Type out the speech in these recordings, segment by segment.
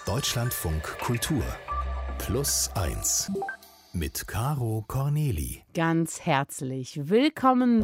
Deutschlandfunk Kultur Plus 1 mit Caro Corneli. Ganz herzlich willkommen.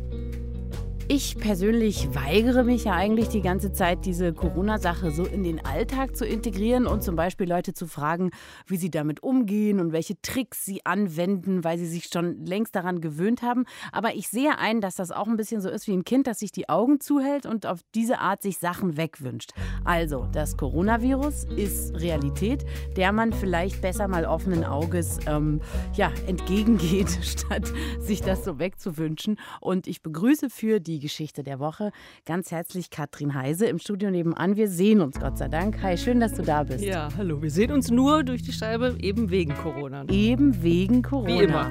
Ich persönlich weigere mich ja eigentlich die ganze Zeit, diese Corona-Sache so in den Alltag zu integrieren und zum Beispiel Leute zu fragen, wie sie damit umgehen und welche Tricks sie anwenden, weil sie sich schon längst daran gewöhnt haben. Aber ich sehe ein, dass das auch ein bisschen so ist wie ein Kind, das sich die Augen zuhält und auf diese Art sich Sachen wegwünscht. Also, das Coronavirus ist Realität, der man vielleicht besser mal offenen Auges entgegengeht, statt sich das so wegzuwünschen. Und ich begrüße für die Geschichte der Woche ganz herzlich Katrin Heise im Studio nebenan. Wir sehen uns, Gott sei Dank. Hi, schön, dass du da bist. Ja, hallo. Wir sehen uns nur durch die Scheibe, eben wegen Corona. Eben wegen Corona. Wie immer.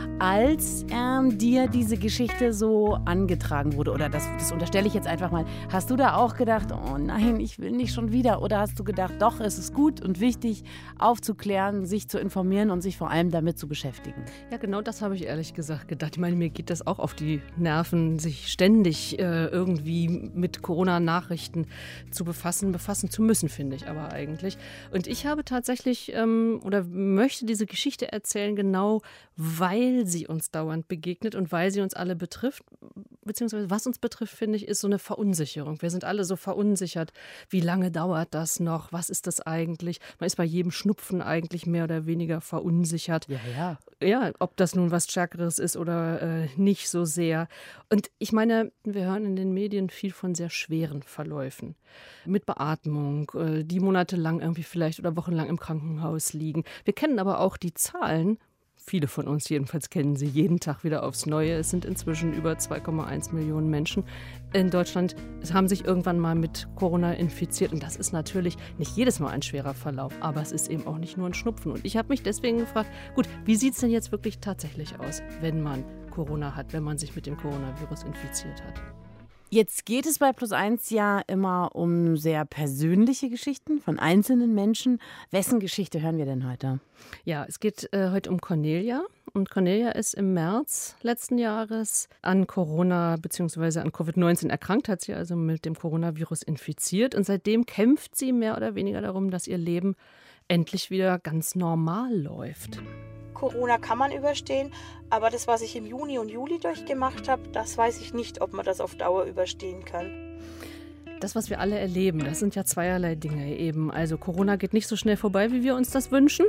Als dir diese Geschichte so angetragen wurde, oder das unterstelle ich jetzt einfach mal, hast du da auch gedacht, oh nein, ich will nicht schon wieder? Oder hast du gedacht, doch, es ist gut und wichtig, aufzuklären, sich zu informieren und sich vor allem damit zu beschäftigen? Ja, genau das habe ich ehrlich gesagt gedacht. Ich meine, mir geht das auch auf die Nerven, sich ständig irgendwie mit Corona-Nachrichten zu befassen zu müssen, finde ich aber eigentlich. Und ich habe tatsächlich oder möchte diese Geschichte erzählen, genau weil sie uns dauernd begegnet und weil sie uns alle betrifft, beziehungsweise was uns betrifft, finde ich, ist so eine Verunsicherung. Wir sind alle so verunsichert. Wie lange dauert das noch? Was ist das eigentlich? Man ist bei jedem Schnupfen eigentlich mehr oder weniger verunsichert. Ja. Ja, ob das nun was Stärkeres ist oder nicht so sehr. Und ich meine, wir hören in den Medien viel von sehr schweren Verläufen. Mit Beatmung, die monatelang irgendwie vielleicht oder wochenlang im Krankenhaus liegen. Wir kennen aber auch die Zahlen. Viele von uns jedenfalls kennen sie jeden Tag wieder aufs Neue. Es sind inzwischen über 2,1 Millionen Menschen in Deutschland, haben sich irgendwann mal mit Corona infiziert. Und das ist natürlich nicht jedes Mal ein schwerer Verlauf, aber es ist eben auch nicht nur ein Schnupfen. Und ich habe mich deswegen gefragt, gut, wie sieht es denn jetzt wirklich tatsächlich aus, wenn man Corona hat, wenn man sich mit dem Coronavirus infiziert hat? Jetzt geht es bei Plus1 ja immer um sehr persönliche Geschichten von einzelnen Menschen. Wessen Geschichte hören wir denn heute? Ja, es geht heute um Cornelia. Und Cornelia ist im März letzten Jahres an Corona bzw. an Covid-19 erkrankt, hat sie also mit dem Coronavirus infiziert. Und seitdem kämpft sie mehr oder weniger darum, dass ihr Leben endlich wieder ganz normal läuft. Corona kann man überstehen, aber das, was ich im Juni und Juli durchgemacht habe, das weiß ich nicht, ob man das auf Dauer überstehen kann. Das, was wir alle erleben, das sind ja zweierlei Dinge eben. Also Corona geht nicht so schnell vorbei, wie wir uns das wünschen.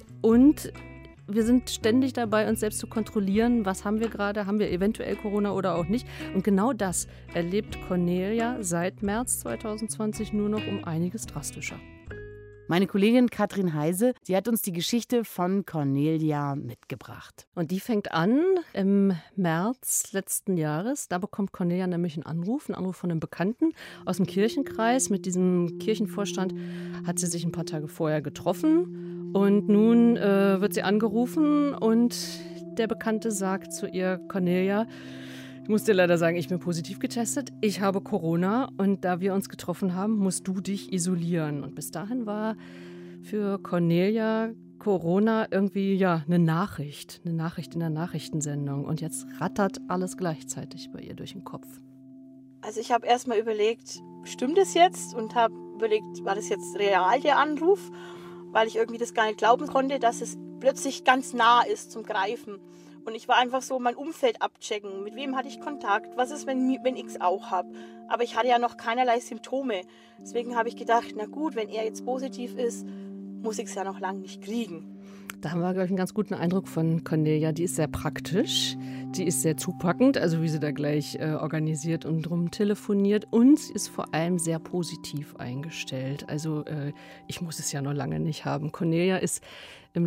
Und wir sind ständig dabei, uns selbst zu kontrollieren, was haben wir gerade, haben wir eventuell Corona oder auch nicht. Und genau das erlebt Cornelia seit März 2020 nur noch um einiges drastischer. Meine Kollegin Katrin Heise, sie hat uns die Geschichte von Cornelia mitgebracht. Und die fängt an im März letzten Jahres. Da bekommt Cornelia nämlich einen Anruf von einem Bekannten aus dem Kirchenkreis. Mit diesem Kirchenvorstand hat sie sich ein paar Tage vorher getroffen. Und nun wird sie angerufen und der Bekannte sagt zu ihr, Cornelia, ich muss dir leider sagen, ich bin positiv getestet. Ich habe Corona und da wir uns getroffen haben, musst du dich isolieren. Und bis dahin war für Cornelia Corona irgendwie eine Nachricht in der Nachrichtensendung. Und jetzt rattert alles gleichzeitig bei ihr durch den Kopf. Also ich habe erst mal überlegt, stimmt es jetzt? Und habe überlegt, war das jetzt real, der Anruf? Weil ich irgendwie das gar nicht glauben konnte, dass es plötzlich ganz nah ist zum Greifen. Und ich war einfach so, mein Umfeld abchecken. Mit wem hatte ich Kontakt? Was ist, wenn ich es auch habe? Aber ich hatte ja noch keinerlei Symptome. Deswegen habe ich gedacht, na gut, wenn er jetzt positiv ist, muss ich es ja noch lange nicht kriegen. Da haben wir, glaube ich, einen ganz guten Eindruck von Cornelia. Die ist sehr praktisch, die ist sehr zupackend, also wie sie da gleich organisiert und drum telefoniert. Und sie ist vor allem sehr positiv eingestellt. Also ich muss es ja noch lange nicht haben. Cornelia ist im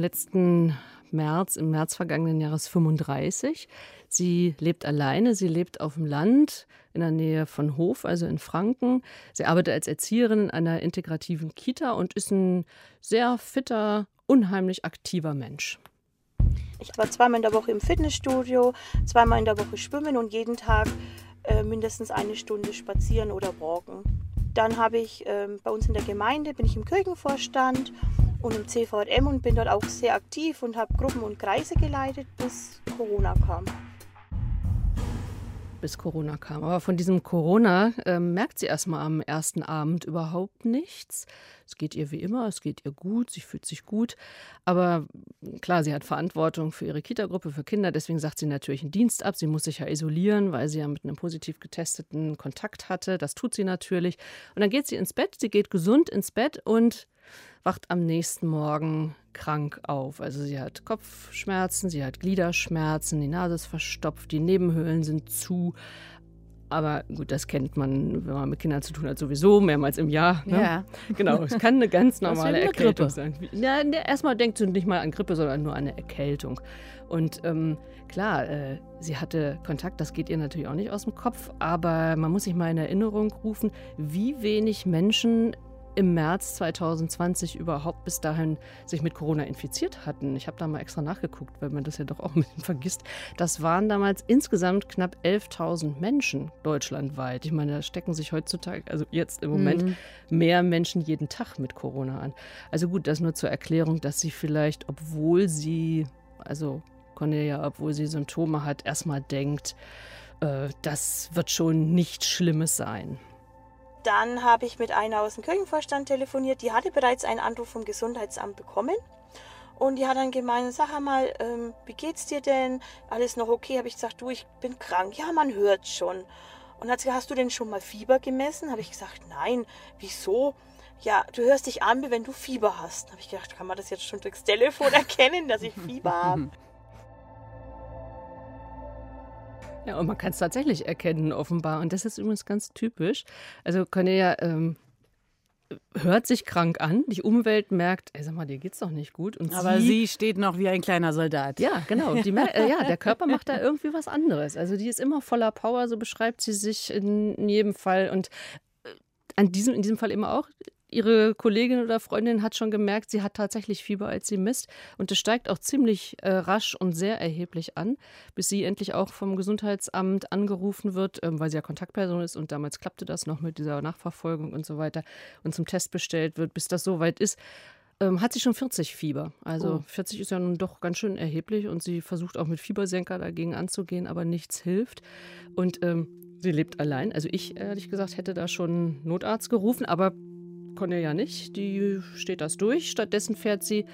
März vergangenen Jahres 35. Sie lebt alleine, sie lebt auf dem Land in der Nähe von Hof, also in Franken. Sie arbeitet als Erzieherin in einer integrativen Kita und ist ein sehr fitter, unheimlich aktiver Mensch. Ich war 2-mal in der Woche im Fitnessstudio, 2-mal in der Woche schwimmen und jeden Tag mindestens 1 Stunde spazieren oder walken. Dann habe ich bei uns in der Gemeinde, bin ich im Kirchenvorstand und im CVM und bin dort auch sehr aktiv und habe Gruppen und Kreise geleitet, bis Corona kam. bis Corona kam. Aber von diesem Corona merkt sie erstmal am ersten Abend überhaupt nichts. Es geht ihr wie immer, es geht ihr gut, sie fühlt sich gut. Aber klar, sie hat Verantwortung für ihre Kita-Gruppe, für Kinder. Deswegen sagt sie natürlich einen Dienst ab. Sie muss sich ja isolieren, weil sie ja mit einem positiv getesteten Kontakt hatte. Das tut sie natürlich. Und dann geht sie ins Bett. Sie geht gesund ins Bett und wacht am nächsten Morgen krank auf. Also sie hat Kopfschmerzen, sie hat Gliederschmerzen, die Nase ist verstopft, die Nebenhöhlen sind zu. Aber gut, das kennt man, wenn man mit Kindern zu tun hat, sowieso mehrmals im Jahr. Ne? Ja. Genau, es kann eine ganz normale eine Erkältung Grippe sein. Ja, erstmal denkt sie nicht mal an Grippe, sondern nur an eine Erkältung. Und klar, sie hatte Kontakt, das geht ihr natürlich auch nicht aus dem Kopf, aber man muss sich mal in Erinnerung rufen, wie wenig Menschen im März 2020 überhaupt bis dahin sich mit Corona infiziert hatten. Ich habe da mal extra nachgeguckt, weil man das ja doch auch ein bisschen vergisst. Das waren damals insgesamt knapp 11.000 Menschen deutschlandweit. Ich meine, da stecken sich heutzutage, also jetzt im Moment, mehr Menschen jeden Tag mit Corona an. Also gut, das nur zur Erklärung, dass sie vielleicht, obwohl sie Symptome hat, erstmal denkt, das wird schon nichts Schlimmes sein. Dann habe ich mit einer aus dem Kirchenvorstand telefoniert, die hatte bereits einen Anruf vom Gesundheitsamt bekommen. Und die hat dann gemeint, sag mal, wie geht's dir denn? Alles noch okay? Habe ich gesagt, du, ich bin krank. Ja, man hört schon. Und hat sie gesagt, hast du denn schon mal Fieber gemessen? Habe ich gesagt, nein. Wieso? Ja, du hörst dich an, wie wenn du Fieber hast. Habe ich gedacht, kann man das jetzt schon durchs Telefon erkennen, dass ich Fieber habe? Ja, und man kann es tatsächlich erkennen, offenbar. Und das ist übrigens ganz typisch. Also Cornelia hört sich krank an, die Umwelt merkt, ey, sag mal, dir geht's doch nicht gut. Und aber sie steht noch wie ein kleiner Soldat. Ja, genau. Der Körper macht da irgendwie was anderes. Also die ist immer voller Power, so beschreibt sie sich in jedem Fall. Und in diesem Fall immer auch. Ihre Kollegin oder Freundin hat schon gemerkt, sie hat tatsächlich Fieber, als sie misst. Und es steigt auch ziemlich rasch und sehr erheblich an, bis sie endlich auch vom Gesundheitsamt angerufen wird, weil sie ja Kontaktperson ist. Und damals klappte das noch mit dieser Nachverfolgung und so weiter. Und zum Test bestellt wird, bis das soweit ist, hat sie schon 40 Fieber. Also 40 ist ja nun doch ganz schön erheblich. Und sie versucht auch mit Fiebersenker dagegen anzugehen, aber nichts hilft. Und sie lebt allein. Also ich, ehrlich gesagt, hätte da schon einen Notarzt gerufen, aber Cornelia nicht, die steht das durch. Stattdessen fährt sie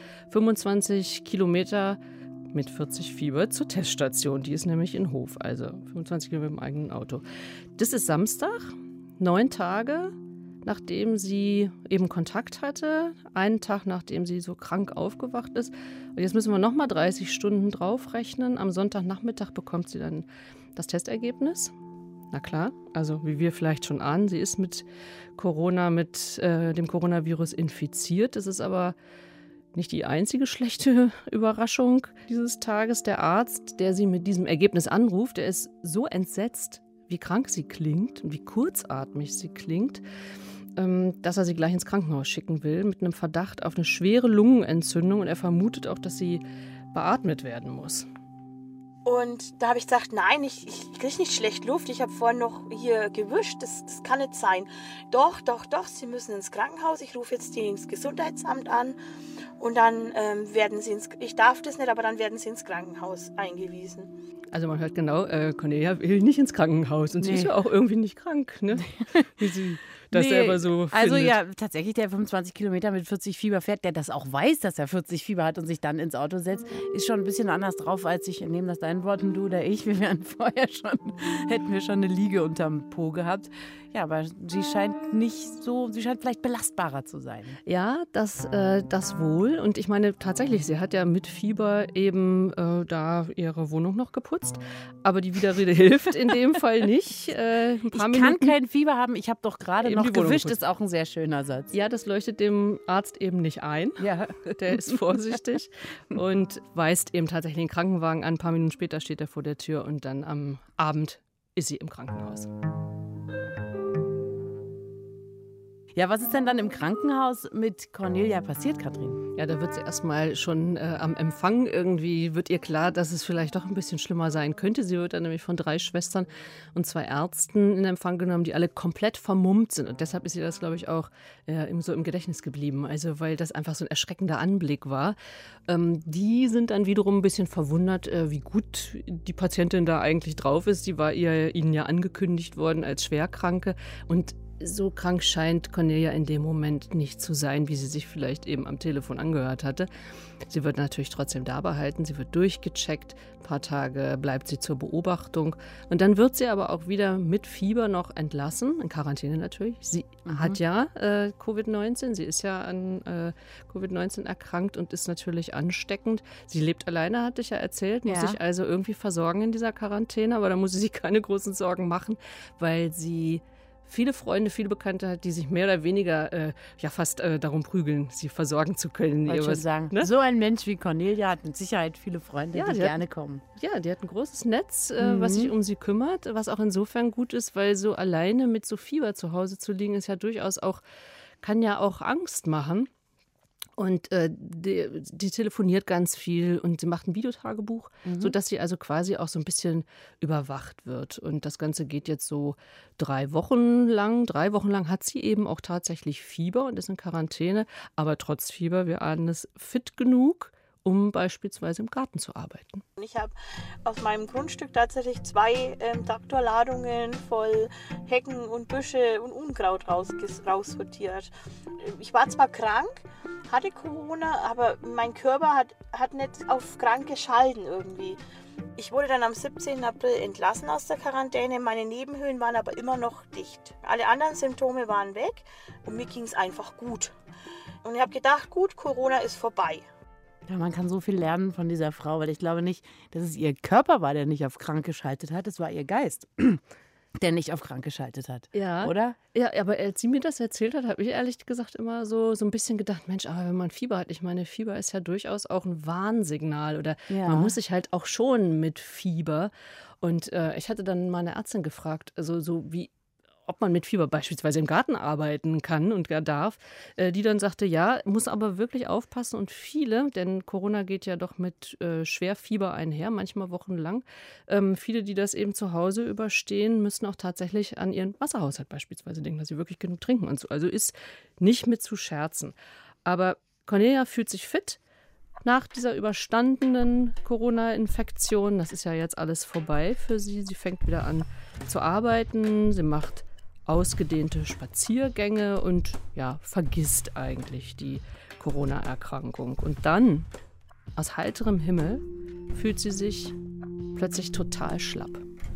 25 Kilometer mit 40 Fieber zur Teststation. Die ist nämlich in Hof, also 25 Kilometer mit dem eigenen Auto. Das ist Samstag, 9 Tage, nachdem sie eben Kontakt hatte. Einen Tag, nachdem sie so krank aufgewacht ist. Und jetzt müssen wir nochmal 30 Stunden draufrechnen. Am Sonntagnachmittag bekommt sie dann das Testergebnis. Na klar, also wie wir vielleicht schon ahnen, sie ist mit Corona, mit dem Coronavirus infiziert. Das ist aber nicht die einzige schlechte Überraschung dieses Tages. Der Arzt, der sie mit diesem Ergebnis anruft, der ist so entsetzt, wie krank sie klingt und wie kurzatmig sie klingt, dass er sie gleich ins Krankenhaus schicken will mit einem Verdacht auf eine schwere Lungenentzündung. Und er vermutet auch, dass sie beatmet werden muss. Und da habe ich gesagt, nein, ich kriege nicht schlecht Luft. Ich habe vorhin noch hier gewischt. Das kann nicht sein. Doch, Sie müssen ins Krankenhaus. Ich rufe jetzt ins Gesundheitsamt an. Und dann werden Sie ich darf das nicht, aber dann werden Sie ins Krankenhaus eingewiesen. Also man hört genau, Cornelia will nicht ins Krankenhaus. Und sie ist ja auch irgendwie nicht krank, ne? Wie sie das selber so findet. Also ja, tatsächlich der 25 Kilometer mit 40 Fieber fährt, der das auch weiß, dass er 40 Fieber hat und sich dann ins Auto setzt, ist schon ein bisschen anders drauf, als ich, nehmen das deinen Worten, du oder ich. Wir wären vorher hätten wir schon eine Liege unterm Po gehabt. Ja, aber sie scheint vielleicht belastbarer zu sein. Ja, das wohl. Und ich meine, tatsächlich, sie hat ja mit Fieber eben da ihre Wohnung noch geputzt. Aber die Widerrede hilft in dem Fall nicht. Ich kann kein Fieber haben, ich habe doch gerade noch gewischt, ist auch ein sehr schöner Satz. Ja, das leuchtet dem Arzt eben nicht ein. Ja. Der ist vorsichtig und weist eben tatsächlich den Krankenwagen an. Ein paar Minuten später steht er vor der Tür und dann am Abend ist sie im Krankenhaus. Ja, was ist denn dann im Krankenhaus mit Cornelia passiert, Katrin? Ja, da wird sie erstmal schon am Empfang irgendwie, wird ihr klar, dass es vielleicht doch ein bisschen schlimmer sein könnte. Sie wird dann nämlich von 3 Schwestern und 2 Ärzten in Empfang genommen, die alle komplett vermummt sind. Und deshalb ist ihr das, glaube ich, auch so im Gedächtnis geblieben. Also weil das einfach so ein erschreckender Anblick war. Die sind dann wiederum ein bisschen verwundert, wie gut die Patientin da eigentlich drauf ist. Die war ihnen ja angekündigt worden als Schwerkranke. Und so krank scheint Cornelia in dem Moment nicht zu sein, wie sie sich vielleicht eben am Telefon angehört hatte. Sie wird natürlich trotzdem da behalten, sie wird durchgecheckt, ein paar Tage bleibt sie zur Beobachtung und dann wird sie aber auch wieder mit Fieber noch entlassen, in Quarantäne natürlich. Sie hat ja Covid-19, sie ist ja an Covid-19 erkrankt und ist natürlich ansteckend. Sie lebt alleine, hatte ich ja erzählt, muss sich also irgendwie versorgen in dieser Quarantäne, aber da muss sie sich keine großen Sorgen machen, weil sie viele Freunde, viele Bekannte hat, die sich mehr oder weniger fast darum prügeln, sie versorgen zu können. Ich wollte sagen, ne? So ein Mensch wie Cornelia hat mit Sicherheit viele Freunde, die gerne kommen. Ja, die hat ein großes Netz, was sich um sie kümmert, was auch insofern gut ist, weil so alleine mit so Fieber zu Hause zu liegen, ist ja durchaus auch, kann ja auch Angst machen. Und die telefoniert ganz viel und sie macht ein Videotagebuch, sodass sie also quasi auch so ein bisschen überwacht wird. Und das Ganze geht jetzt so 3 Wochen lang. 3 Wochen lang hat sie eben auch tatsächlich Fieber und ist in Quarantäne. Aber trotz Fieber, wir ahnen es, fit genug, um beispielsweise im Garten zu arbeiten. Ich habe aus meinem Grundstück tatsächlich 2 Traktorladungen voll Hecken und Büsche und Unkraut raussortiert. Ich war zwar krank, hatte Corona, aber mein Körper hat nicht auf krank geschalten irgendwie. Ich wurde dann am 17. April entlassen aus der Quarantäne. Meine Nebenhöhlen waren aber immer noch dicht. Alle anderen Symptome waren weg und mir ging es einfach gut. Und ich habe gedacht, gut, Corona ist vorbei. Ja, man kann so viel lernen von dieser Frau, weil ich glaube nicht, dass es ihr Körper war, der nicht auf krank geschaltet hat. Es war ihr Geist, der nicht auf krank geschaltet hat. Ja. Oder? Ja, aber als sie mir das erzählt hat, habe ich ehrlich gesagt immer so ein bisschen gedacht, Mensch, aber wenn man Fieber hat, ich meine, Fieber ist ja durchaus auch ein Warnsignal oder man muss sich halt auch schon mit Fieber. Und ich hatte dann meine Ärztin gefragt, also so wie, ob man mit Fieber beispielsweise im Garten arbeiten kann und darf, die dann sagte, ja, muss aber wirklich aufpassen und viele, denn Corona geht ja doch mit Schwerfieber einher, manchmal wochenlang, viele, die das eben zu Hause überstehen, müssen auch tatsächlich an ihren Wasserhaushalt beispielsweise denken, dass sie wirklich genug trinken und so. Also ist nicht mit zu scherzen. Aber Cornelia fühlt sich fit nach dieser überstandenen Corona-Infektion. Das ist ja jetzt alles vorbei für sie. Sie fängt wieder an zu arbeiten, sie macht ausgedehnte Spaziergänge und ja, vergisst eigentlich die Corona-Erkrankung. Und dann, aus heiterem Himmel, fühlt sie sich plötzlich total schlapp.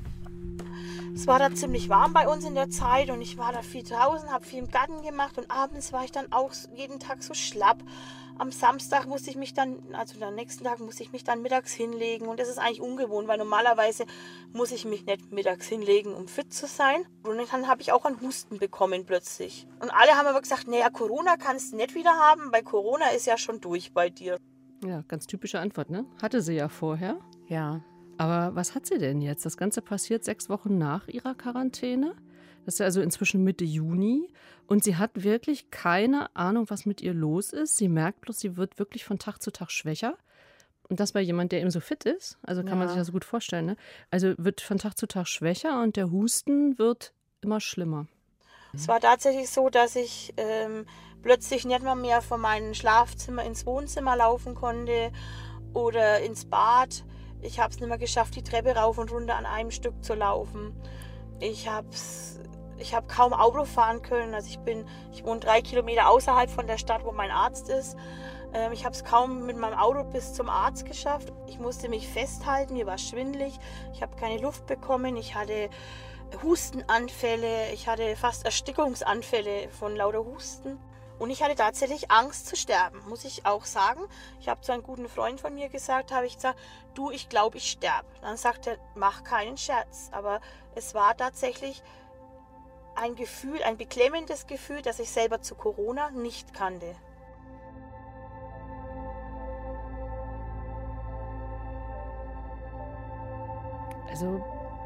Es war da ziemlich warm bei uns in der Zeit und ich war da viel draußen, habe viel im Garten gemacht und abends war ich dann auch jeden Tag so schlapp. Am Samstag musste ich mich dann, also am nächsten Tag musste ich mich dann mittags hinlegen und das ist eigentlich ungewohnt, weil normalerweise muss ich mich nicht mittags hinlegen, um fit zu sein. Und dann habe ich auch einen Husten bekommen plötzlich. Und alle haben aber gesagt, naja, Corona kannst du nicht wieder haben, weil Corona ist ja schon durch bei dir. Ja, ganz typische Antwort, ne? Hatte sie ja vorher. Ja. Aber was hat sie denn jetzt? Das Ganze passiert 6 Wochen nach ihrer Quarantäne. Das ist also inzwischen Mitte Juni. Und sie hat wirklich keine Ahnung, was mit ihr los ist. Sie merkt bloß, sie wird wirklich von Tag zu Tag schwächer. Und das bei jemand, der eben so fit ist. Also kann man sich das gut vorstellen. Ne? Also wird von Tag zu Tag schwächer und der Husten wird immer schlimmer. Es war tatsächlich so, dass ich plötzlich nicht mal mehr von meinem Schlafzimmer ins Wohnzimmer laufen konnte oder ins Bad. Ich habe es nicht mehr geschafft, die Treppe rauf und runter an einem Stück zu laufen. Ich habe kaum Auto fahren können. Also ich wohne 3 Kilometer außerhalb von der Stadt, wo mein Arzt ist. Ich habe es kaum mit meinem Auto bis zum Arzt geschafft. Ich musste mich festhalten, mir war schwindelig. Ich habe keine Luft bekommen. Ich hatte Hustenanfälle. Ich hatte fast Erstickungsanfälle von lauter Husten. Und ich hatte tatsächlich Angst zu sterben, muss ich auch sagen. Ich habe zu einem guten Freund von mir gesagt, habe ich gesagt, du, ich glaube, ich sterbe. Dann sagte er, mach keinen Scherz. Aber es war tatsächlich ein Gefühl, ein beklemmendes Gefühl, das ich selber zu Corona nicht kannte. Also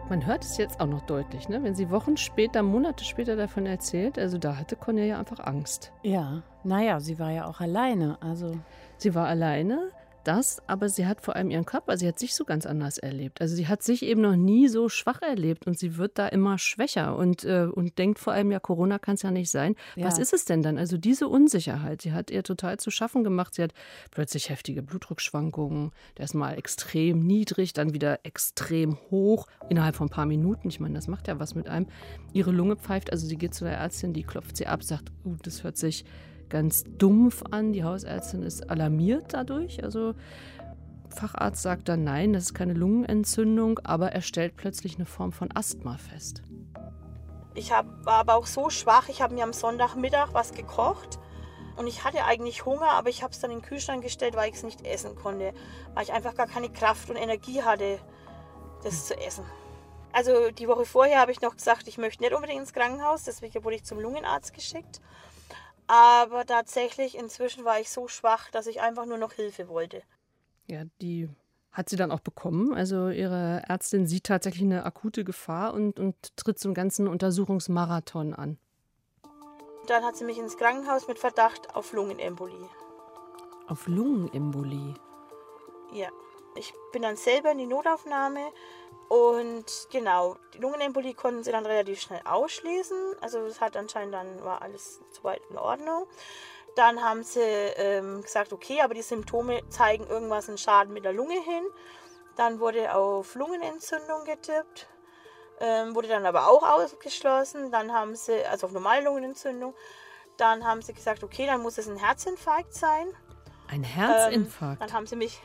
Man hört es jetzt auch noch deutlich, ne? Wenn sie Wochen später, Monate später davon erzählt. Also da hatte Cornelia einfach Angst. Ja, naja, sie war ja auch alleine. Also Sie war alleine, aber sie hat vor allem ihren Körper, sie hat sich so ganz anders erlebt. Also sie hat sich eben noch nie so schwach erlebt und sie wird da immer schwächer und denkt vor allem, ja, Corona kann es ja nicht sein. Ja. Was ist es denn dann? Also diese Unsicherheit, sie hat ihr total zu schaffen gemacht. Sie hat plötzlich heftige Blutdruckschwankungen, der ist mal extrem niedrig, dann wieder extrem hoch, innerhalb von ein paar Minuten. Ich meine, das macht ja was mit einem. Ihre Lunge pfeift, also sie geht zu der Ärztin, die klopft sie ab, sagt, das hört sich ganz dumpf an. Die Hausärztin ist alarmiert dadurch. Also Facharzt sagt dann, nein, das ist keine Lungenentzündung, aber er stellt plötzlich eine Form von Asthma fest. Ich war aber auch so schwach, ich habe mir am Sonntagmittag was gekocht und ich hatte eigentlich Hunger, aber ich habe es dann in den Kühlschrank gestellt, weil ich es nicht essen konnte, weil ich einfach gar keine Kraft und Energie hatte, das zu essen. Also die Woche vorher habe ich noch gesagt, ich möchte nicht unbedingt ins Krankenhaus, deswegen wurde ich zum Lungenarzt geschickt. Aber tatsächlich, inzwischen war ich so schwach, dass ich einfach nur noch Hilfe wollte. Ja, die hat sie dann auch bekommen. Also ihre Ärztin sieht tatsächlich eine akute Gefahr und tritt so einen ganzen Untersuchungsmarathon an. Dann hat sie mich ins Krankenhaus mit Verdacht auf Lungenembolie. Auf Lungenembolie? Ja, ich bin dann selber in die Notaufnahme. Und genau, die Lungenembolie konnten sie dann relativ schnell ausschließen. Also das hat anscheinend dann war alles soweit in Ordnung. Dann haben sie gesagt, okay, aber die Symptome zeigen irgendwas, einen Schaden mit der Lunge hin. Dann wurde auf Lungenentzündung getippt, wurde dann aber auch ausgeschlossen. Dann haben sie, also auf normale Lungenentzündung, dann haben sie gesagt, okay, dann muss es ein Herzinfarkt sein. Ein Herzinfarkt? Dann haben sie mich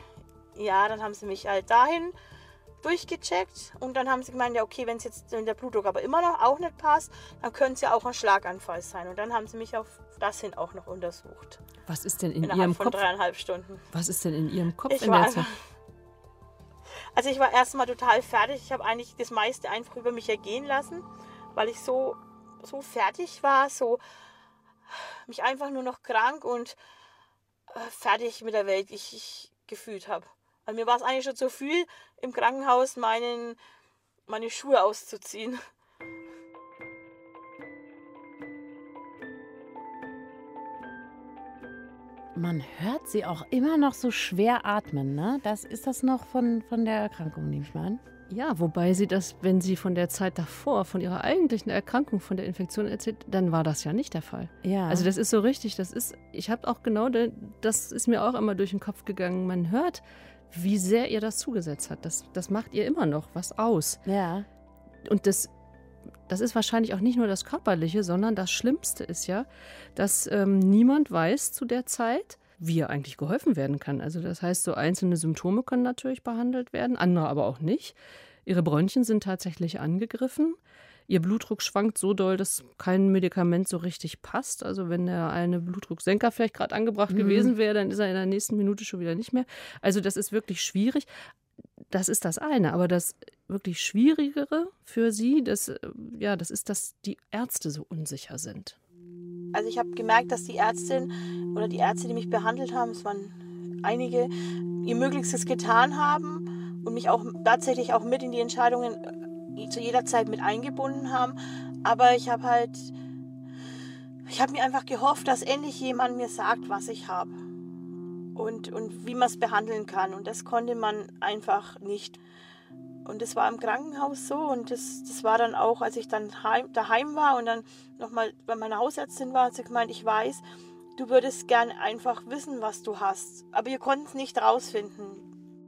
halt dahin durchgecheckt und dann haben sie gemeint, ja okay, wenn der Blutdruck aber immer noch auch nicht passt, dann könnte es ja auch ein Schlaganfall sein. Und dann haben sie mich auf das hin auch noch untersucht. Was ist denn in Innerhalb Ihrem von Kopf? 3,5 Stunden. Was ist denn in Ihrem Kopf Ich in der Zeit? Ich war erstmal total fertig. Ich habe eigentlich das meiste einfach über mich ergehen lassen, weil ich so fertig war, so mich einfach nur noch krank und fertig mit der Welt ich gefühlt habe. Also mir war es eigentlich schon zu viel, im Krankenhaus meine Schuhe auszuziehen. man hört sie auch immer noch so schwer atmen, ne? Ist das noch von der Erkrankung, nehme ich mal an? Ja, wobei sie das, wenn sie von der Zeit davor, von ihrer eigentlichen Erkrankung, von der Infektion erzählt, dann war das ja nicht der Fall. Ja. Also das ist so richtig, ich habe auch genau, das ist mir auch immer durch den Kopf gegangen, man hört, wie sehr ihr das zugesetzt hat. Das macht ihr immer noch was aus. Ja. Und das ist wahrscheinlich auch nicht nur das Körperliche, sondern das Schlimmste ist ja, dass niemand weiß zu der Zeit, wie er eigentlich geholfen werden kann. Also das heißt, so einzelne Symptome können natürlich behandelt werden, andere aber auch nicht. Ihre Bronchien sind tatsächlich angegriffen. Ihr Blutdruck schwankt so doll, dass kein Medikament so richtig passt. Also wenn der eine Blutdrucksenker vielleicht gerade angebracht gewesen wäre, dann ist er in der nächsten Minute schon wieder nicht mehr. Also das ist wirklich schwierig. Das ist das eine. Aber das wirklich Schwierigere für sie, das ist, dass die Ärzte so unsicher sind. Also ich habe gemerkt, dass die Ärztin oder die Ärzte, die mich behandelt haben, es waren einige, ihr Möglichstes getan haben und mich auch tatsächlich auch mit in die Entscheidungen zu jeder Zeit mit eingebunden haben. Aber ich habe mir einfach gehofft, dass endlich jemand mir sagt, was ich habe und wie man es behandeln kann. Und das konnte man einfach nicht. Und das war im Krankenhaus so und das war dann auch, als ich dann daheim war und dann nochmal bei meiner Hausärztin war, hat sie gemeint, ich weiß, du würdest gern einfach wissen, was du hast, aber wir konnten es nicht rausfinden.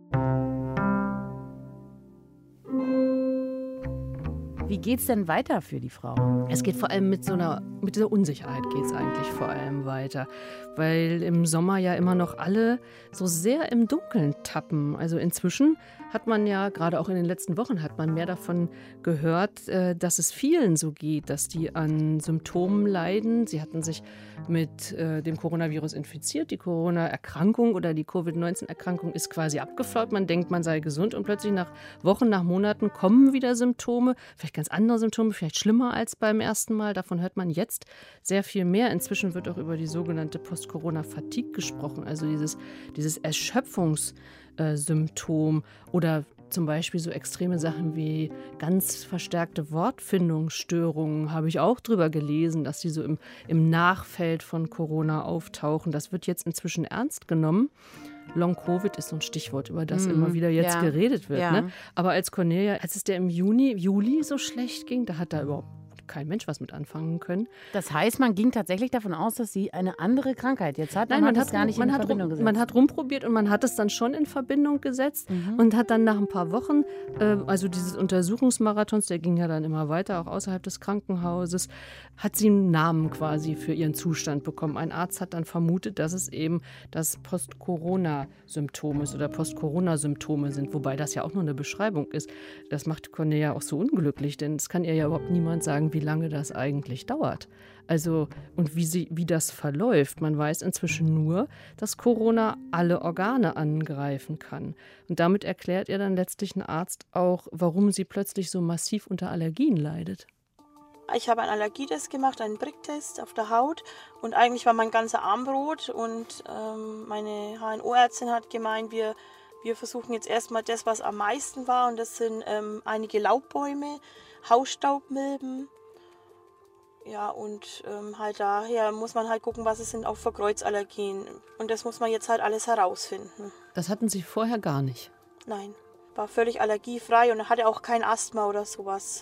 Wie geht's denn weiter für die Frau? Es geht vor allem mit dieser Unsicherheit geht es eigentlich vor allem weiter, weil im Sommer ja immer noch alle so sehr im Dunkeln tappen. Also inzwischen hat man ja, gerade auch in den letzten Wochen, hat man mehr davon gehört, dass es vielen so geht, dass die an Symptomen leiden. Sie hatten sich mit dem Coronavirus infiziert. Die Corona-Erkrankung oder die Covid-19-Erkrankung ist quasi abgeflaut. Man denkt, man sei gesund und plötzlich nach Wochen, nach Monaten kommen wieder Symptome, vielleicht ganz andere Symptome, vielleicht schlimmer als beim ersten Mal. Davon hört man jetzt sehr viel mehr. Inzwischen wird auch über die sogenannte Post-Corona-Fatigue gesprochen, also dieses Erschöpfungssymptom oder Zum Beispiel so extreme Sachen wie ganz verstärkte Wortfindungsstörungen, habe ich auch drüber gelesen, dass die so im Nachfeld von Corona auftauchen. Das wird jetzt inzwischen ernst genommen. Long-Covid ist so ein Stichwort, über das immer wieder jetzt geredet wird. Ne? Aber als es der im Juli so schlecht ging, da hat da überhaupt kein Mensch was mit anfangen können. Das heißt, man ging tatsächlich davon aus, dass sie eine andere Krankheit jetzt hat. Nein, man hat es gar nicht in Verbindung gesetzt. Man hat rumprobiert und man hat es dann schon in Verbindung gesetzt und hat dann nach ein paar Wochen, also dieses Untersuchungsmarathons, der ging ja dann immer weiter, auch außerhalb des Krankenhauses, hat sie einen Namen quasi für ihren Zustand bekommen. Ein Arzt hat dann vermutet, dass es eben das Post-Corona-Symptom ist oder Post-Corona-Symptome sind, wobei das ja auch nur eine Beschreibung ist. Das macht Cornelia auch so unglücklich, denn es kann ihr ja überhaupt niemand sagen, wie lange das eigentlich dauert. Also, und wie das verläuft. Man weiß inzwischen nur, dass Corona alle Organe angreifen kann. Und damit erklärt ihr dann letztlich ein Arzt auch, warum sie plötzlich so massiv unter Allergien leidet. Ich habe einen Allergietest gemacht, einen Pricktest auf der Haut und eigentlich war mein ganzer Arm rot und meine HNO-Ärztin hat gemeint, wir versuchen jetzt erstmal das, was am meisten war und das sind einige Laubbäume, Hausstaubmilben. Ja, und halt daher muss man halt gucken, was es sind auch für Kreuzallergien. Und das muss man jetzt halt alles herausfinden. Das hatten Sie vorher gar nicht? Nein, war völlig allergiefrei und hatte auch kein Asthma oder sowas.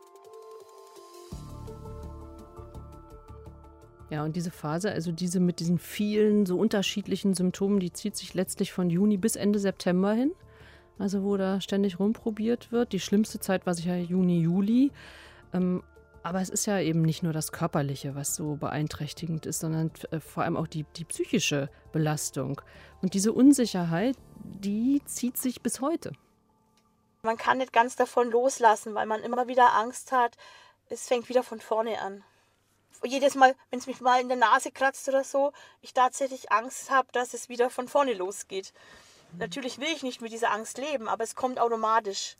Ja, und diese Phase, also diese mit diesen vielen so unterschiedlichen Symptomen, die zieht sich letztlich von Juni bis Ende September hin. Also wo da ständig rumprobiert wird. Die schlimmste Zeit war sicher Juni, Juli. Aber es ist ja eben nicht nur das Körperliche, was so beeinträchtigend ist, sondern vor allem auch die psychische Belastung. Und diese Unsicherheit, die zieht sich bis heute. Man kann nicht ganz davon loslassen, weil man immer wieder Angst hat, es fängt wieder von vorne an. Jedes Mal, wenn es mich mal in der Nase kratzt oder so, ich tatsächlich Angst habe, dass es wieder von vorne losgeht. Natürlich will ich nicht mit dieser Angst leben, aber es kommt automatisch.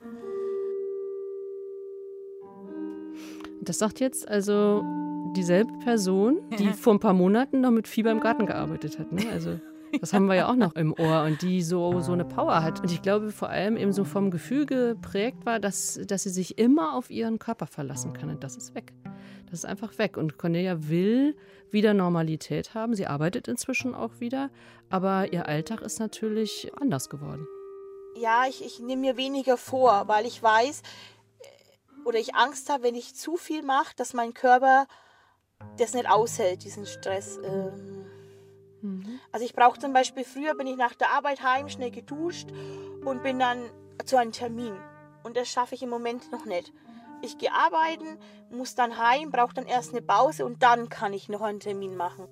Das sagt jetzt also dieselbe Person, die vor ein paar Monaten noch mit Fieber im Garten gearbeitet hat. Ne? Also das haben wir ja auch noch im Ohr und die so eine Power hat. Und ich glaube vor allem eben so vom Gefühl geprägt war, dass sie sich immer auf ihren Körper verlassen kann. Und das ist weg. Das ist einfach weg. Und Cornelia will wieder Normalität haben. Sie arbeitet inzwischen auch wieder. Aber ihr Alltag ist natürlich anders geworden. Ja, ich nehme mir weniger vor, weil ich weiß, oder ich Angst habe, wenn ich zu viel mache, dass mein Körper das nicht aushält, diesen Stress. Also ich brauche zum Beispiel, früher bin ich nach der Arbeit heim, schnell geduscht und bin dann zu einem Termin. Und das schaffe ich im Moment noch nicht. Ich gehe arbeiten, muss dann heim, brauche dann erst eine Pause und dann kann ich noch einen Termin machen.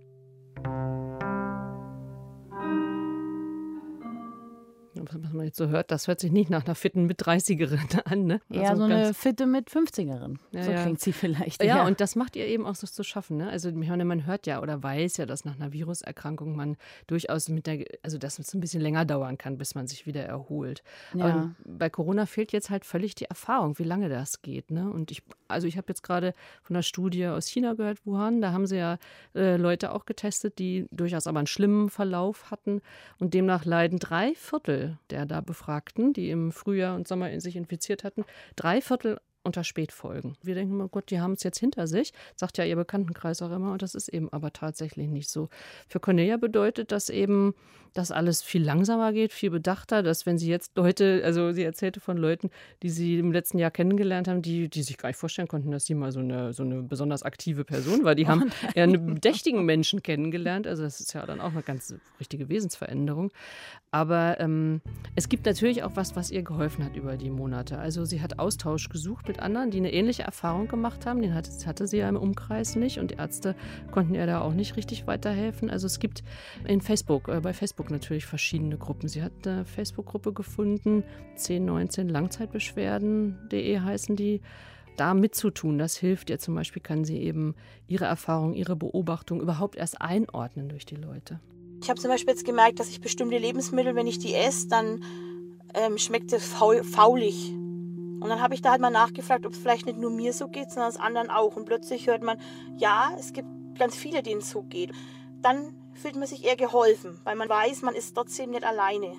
Was man jetzt so hört, das hört sich nicht nach einer fitten Mit-30erin an. Ne? Eher also so eine fitte Mit-50erin. Ja, so klingt sie vielleicht. Ja, und das macht ihr eben auch so zu schaffen. Ne? Also man hört ja oder weiß ja, dass nach einer Viruserkrankung man durchaus dass es ein bisschen länger dauern kann, bis man sich wieder erholt. Ja. Aber bei Corona fehlt jetzt halt völlig die Erfahrung, wie lange das geht. Ne? Und ich habe jetzt gerade von einer Studie aus China gehört, Wuhan, da haben sie ja Leute auch getestet, die durchaus aber einen schlimmen Verlauf hatten. Und demnach leiden 3/4 der da Befragten, die im Frühjahr und Sommer sich infiziert hatten, 3/4 unter Spätfolgen. Wir denken immer, Gott, die haben es jetzt hinter sich, sagt ja ihr Bekanntenkreis auch immer, und das ist eben aber tatsächlich nicht so. Für Cornelia bedeutet das eben, dass alles viel langsamer geht, viel bedachter, dass wenn sie jetzt sie erzählte von Leuten, die sie im letzten Jahr kennengelernt haben, die sich gar nicht vorstellen konnten, dass sie mal so eine besonders aktive Person war. Die haben eher einen bedächtigen Menschen kennengelernt, also das ist ja dann auch eine ganz richtige Wesensveränderung. Aber es gibt natürlich auch was ihr geholfen hat über die Monate. Also sie hat Austausch gesucht mit anderen, die eine ähnliche Erfahrung gemacht haben. Den hatte sie ja im Umkreis nicht und die Ärzte konnten ihr da auch nicht richtig weiterhelfen. Also es gibt bei Facebook natürlich verschiedene Gruppen. Sie hat eine Facebook-Gruppe gefunden, 10/19 Langzeitbeschwerden.de heißen die. Da mitzutun, das hilft ihr. Zum Beispiel kann sie eben ihre Erfahrung, ihre Beobachtung überhaupt erst einordnen durch die Leute. Ich habe zum Beispiel jetzt gemerkt, dass ich bestimmte Lebensmittel, wenn ich die esse, dann schmeckt es faulig. Und dann habe ich da halt mal nachgefragt, ob es vielleicht nicht nur mir so geht, sondern es anderen auch. Und plötzlich hört man, ja, es gibt ganz viele, denen es so geht. Dann fühlt man sich eher geholfen, weil man weiß, man ist trotzdem nicht alleine.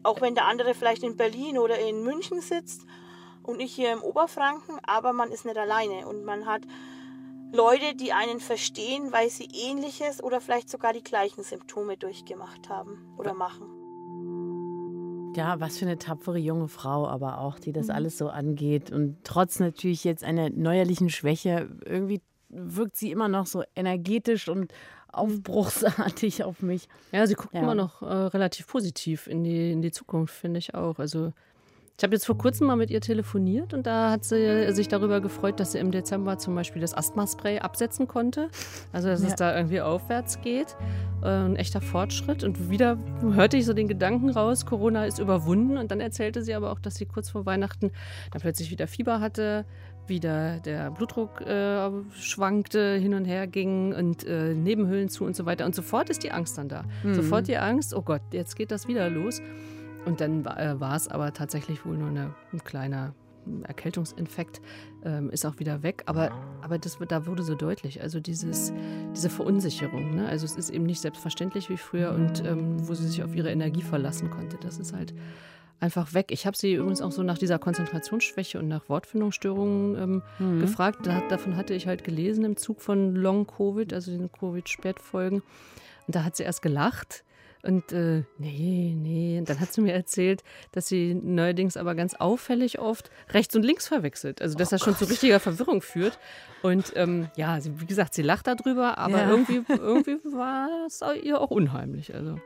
Auch wenn der andere vielleicht in Berlin oder in München sitzt und ich hier im Oberfranken, aber man ist nicht alleine und man hat Leute, die einen verstehen, weil sie Ähnliches oder vielleicht sogar die gleichen Symptome durchgemacht haben oder machen. Ja, was für eine tapfere junge Frau aber auch, die das alles so angeht. Und trotz natürlich jetzt einer neuerlichen Schwäche, irgendwie wirkt sie immer noch so energetisch und aufbruchsartig auf mich. Ja, sie guckt immer noch relativ positiv in die Zukunft, finde ich auch. Also ich habe jetzt vor kurzem mal mit ihr telefoniert und da hat sie sich darüber gefreut, dass sie im Dezember zum Beispiel das Asthmaspray absetzen konnte. Also dass es da irgendwie aufwärts geht. Ein echter Fortschritt. Und wieder hörte ich so den Gedanken raus, Corona ist überwunden. Und dann erzählte sie aber auch, dass sie kurz vor Weihnachten dann plötzlich wieder Fieber hatte, wieder der Blutdruck schwankte, hin und her ging und Nebenhöhlen zu und so weiter. Und sofort ist die Angst dann da. Sofort die Angst, oh Gott, jetzt geht das wieder los. Und dann war es aber tatsächlich wohl nur ein kleiner Erkältungsinfekt, ist auch wieder weg. Aber da wurde so deutlich, also diese Verunsicherung. Ne? Also es ist eben nicht selbstverständlich wie früher und wo sie sich auf ihre Energie verlassen konnte. Das ist halt einfach weg. Ich habe sie übrigens auch so nach dieser Konzentrationsschwäche und nach Wortfindungsstörungen gefragt. Davon hatte ich halt gelesen im Zug von Long-Covid, also den Covid-Spätfolgen. Und da hat sie erst gelacht. Und nee. Und dann hat sie mir erzählt, dass sie neuerdings aber ganz auffällig oft rechts und links verwechselt. Also dass das schon zu richtiger Verwirrung führt. Und wie gesagt, sie lacht darüber, aber irgendwie war es ihr auch unheimlich. Also.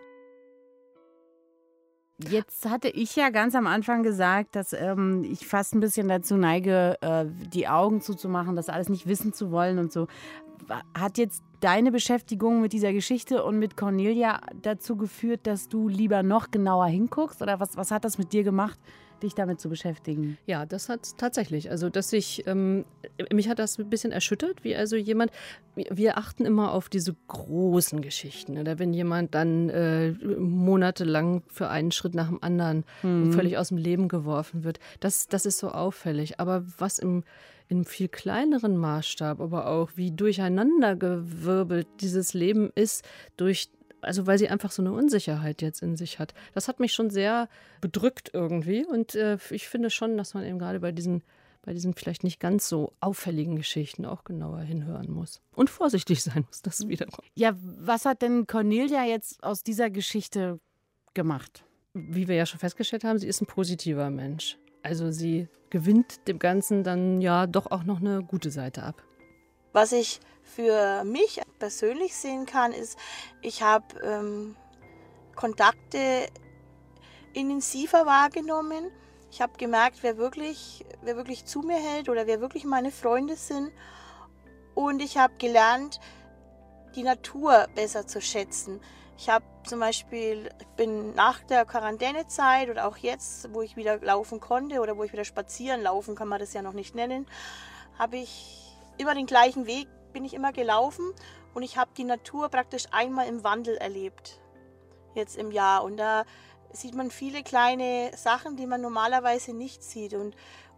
Jetzt hatte ich ja ganz am Anfang gesagt, dass ich fast ein bisschen dazu neige, die Augen zuzumachen, das alles nicht wissen zu wollen und so. Hat jetzt deine Beschäftigung mit dieser Geschichte und mit Cornelia dazu geführt, dass du lieber noch genauer hinguckst? Oder was hat das mit dir gemacht, dich damit zu beschäftigen? Ja, das hat tatsächlich. Also, mich hat das ein bisschen erschüttert, wie also wir achten immer auf diese großen Geschichten. Oder wenn jemand dann monatelang für einen Schritt nach dem anderen völlig aus dem Leben geworfen wird. Das ist so auffällig. Aber was im viel kleineren Maßstab, aber auch wie durcheinandergewirbelt dieses Leben ist, weil sie einfach so eine Unsicherheit jetzt in sich hat. Das hat mich schon sehr bedrückt irgendwie und ich finde schon, dass man eben gerade bei diesen vielleicht nicht ganz so auffälligen Geschichten auch genauer hinhören muss. Und vorsichtig sein muss, das wiederum. Ja, was hat denn Cornelia jetzt aus dieser Geschichte gemacht? Wie wir ja schon festgestellt haben, sie ist ein positiver Mensch. Also sie gewinnt dem Ganzen dann ja doch auch noch eine gute Seite ab. Was ich für mich persönlich sehen kann, ist, ich habe Kontakte intensiver wahrgenommen. Ich habe gemerkt, wer wirklich zu mir hält oder wer wirklich meine Freunde sind. Und ich habe gelernt, die Natur besser zu schätzen. Ich habe zum Beispiel, bin nach der Quarantänezeit oder auch jetzt, wo ich wieder laufen konnte oder wo ich wieder spazieren laufen, kann man das ja noch nicht nennen, habe ich immer den gleichen Weg, bin ich immer gelaufen und ich habe die Natur praktisch einmal im Wandel erlebt, jetzt im Jahr. Und da sieht man viele kleine Sachen, die man normalerweise nicht sieht. Und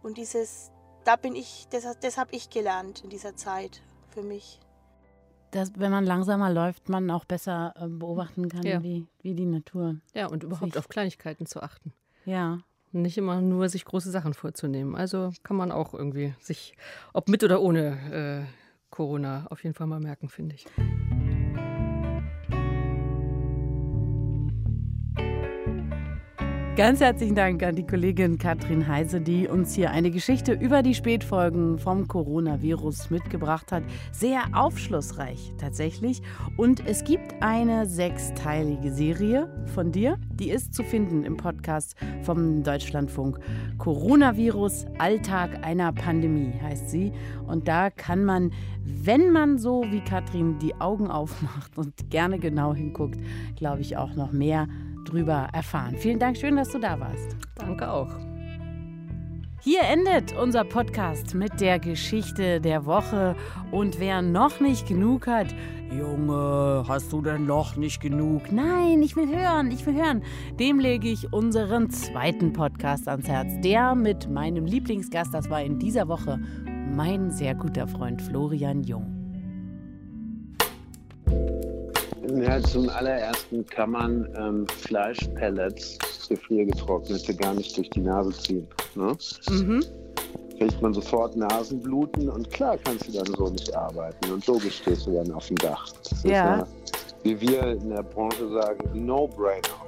das habe ich gelernt in dieser Zeit für mich. Dass, wenn man langsamer läuft, man auch besser beobachten kann, wie die Natur. Ja, und überhaupt auf Kleinigkeiten zu achten. Ja. Nicht immer nur sich große Sachen vorzunehmen. Also kann man auch irgendwie sich, ob mit oder ohne Corona, auf jeden Fall mal merken, finde ich. Ganz herzlichen Dank an die Kollegin Katrin Heise, die uns hier eine Geschichte über die Spätfolgen vom Coronavirus mitgebracht hat. Sehr aufschlussreich tatsächlich. Und es gibt eine 6-teilige Serie von dir, die ist zu finden im Podcast vom Deutschlandfunk. Coronavirus, Alltag einer Pandemie heißt sie. Und da kann man, wenn man so wie Katrin die Augen aufmacht und gerne genau hinguckt, glaube ich auch noch mehr drüber erfahren. Vielen Dank, schön, dass du da warst. Danke auch. Hier endet unser Podcast mit der Geschichte der Woche. Und wer noch nicht genug hat, Junge, hast du denn noch nicht genug? Nein, ich will hören. Dem lege ich unseren zweiten Podcast ans Herz. Der mit meinem Lieblingsgast, das war in dieser Woche mein sehr guter Freund Florian Jung. Ja, zum allerersten kann man Fleischpellets, gefriergetrocknete, gar nicht durch die Nase ziehen. Ne? Kriegt man sofort Nasenbluten und klar kannst du dann so nicht arbeiten. Und logisch stehst du dann auf dem Dach. Das ist ja, wie wir in der Branche sagen, No-Brainer.